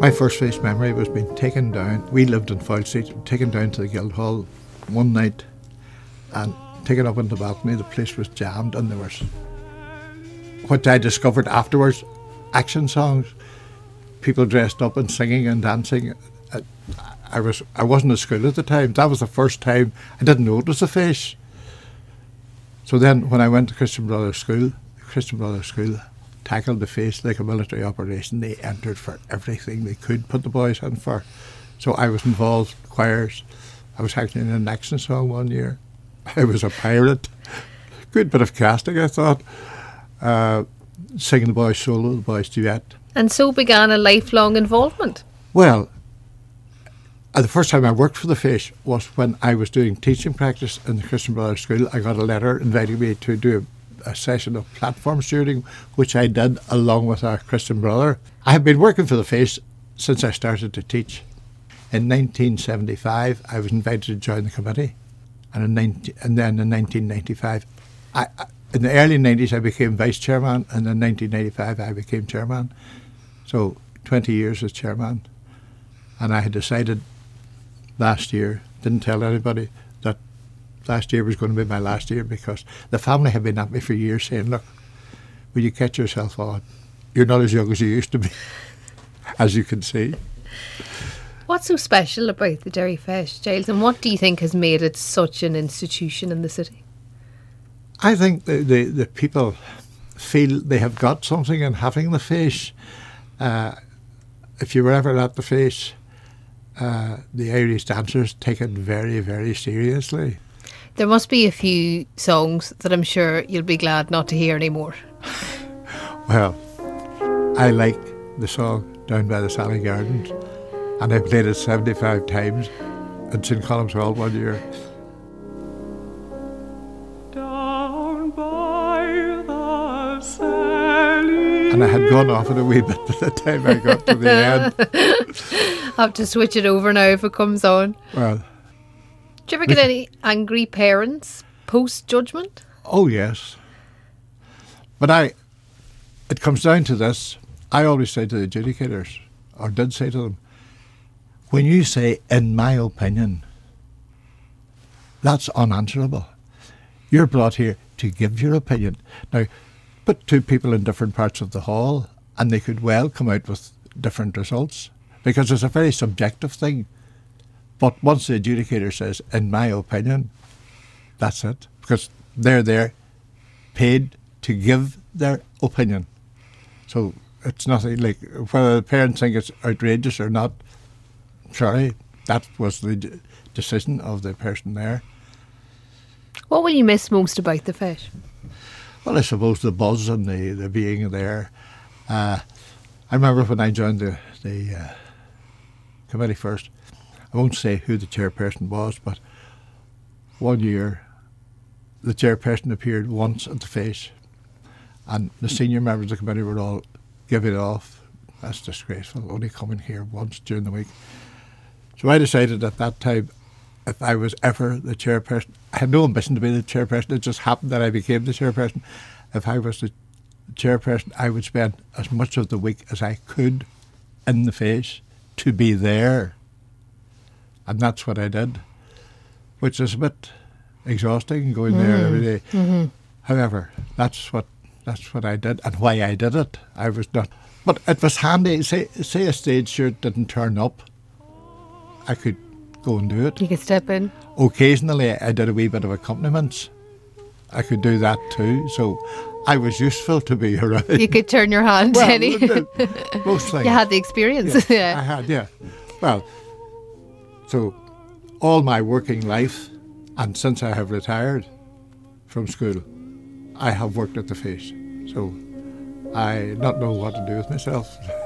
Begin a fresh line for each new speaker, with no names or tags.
My first face memory was being taken down. We lived in Foyle Street, taken down to the Guildhall one night and taken up into the balcony. The place was jammed and there was, what I discovered afterwards, action songs, people dressed up and singing and dancing. I wasn't at school at the time. That was the first time I didn't know it was a face. So then when I went to Christian Brothers School tackled the face like a military operation. They entered for everything they could put the boys in for. So I was involved in choirs. I was actually in an action song one year. I was a pirate. Good bit of casting, I thought. Singing the boys' solo, the boys' duet.
And so began a lifelong involvement.
Well, the first time I worked for the Face was when I was doing teaching practice in the Christian Brothers School. I got a letter inviting me to do a session of platform stewarding, which I did along with our Christian brother. I have been working for the Face since I started to teach. In 1975, I was invited to join the committee, and then in 1995, in the early 90s, I became vice chairman, and in 1995, I became chairman. So 20 years as chairman, and I had decided last year, didn't tell anybody, that last year was going to be my last year because the family had been at me for years saying, look, will you catch yourself on? You're not as young as you used to be, as you can see.
What's so special about the Derry Feis, Giles, and what do you think has made it such an institution in the city?
I think the people feel they have got something in having the Feis. If you were ever at the Feis, the Irish dancers take it very, very seriously.
There must be a few songs that I'm sure you'll be glad not to hear anymore.
Well, I like the song Down by the Sally Gardens, and I played it 75 times in St Colum's Hall one year. Down by the Sally. And I had gone off it a wee bit by the time I got to the end.
I have to switch it over now if it comes on.
Well,
do you ever get any angry parents post-judgment?
Oh, yes. But it comes down to this. I always say to the adjudicators, or did say to them, when you say, in my opinion, that's unanswerable. You're brought here to give your opinion. Now, put two people in different parts of the hall and they could well come out with different results because it's a very subjective thing. But once the adjudicator says, in my opinion, that's it. Because they're there paid to give their opinion. So it's nothing like whether the parents think it's outrageous or not. Sorry, that was the decision of the person there.
What will you miss most about the Feis?
Well, I suppose the buzz and the being there. I remember when I joined the committee first, I won't say who the chairperson was, but one year the chairperson appeared once at the Feis and the senior members of the committee were all giving it off. That's disgraceful, only coming here once during the week. So I decided at that time, if I was ever the chairperson, I had no ambition to be the chairperson, it just happened that I became the chairperson. If I was the chairperson, I would spend as much of the week as I could in the Feis to be there. And that's what I did, which is a bit exhausting going there every day. Mm-hmm. However, that's what I did and why I did it. I was not, but it was handy. Say a stage shirt didn't turn up, I could go and do it.
You could step in.
Occasionally, I did a wee bit of accompaniments. I could do that too. So I was useful to be around.
You could turn your hand to any.
Most things.
You had the experience.
Yeah, I had, yeah. Well. So, all my working life, and since I have retired from school, I have worked at the Feis. So, I not know what to do with myself.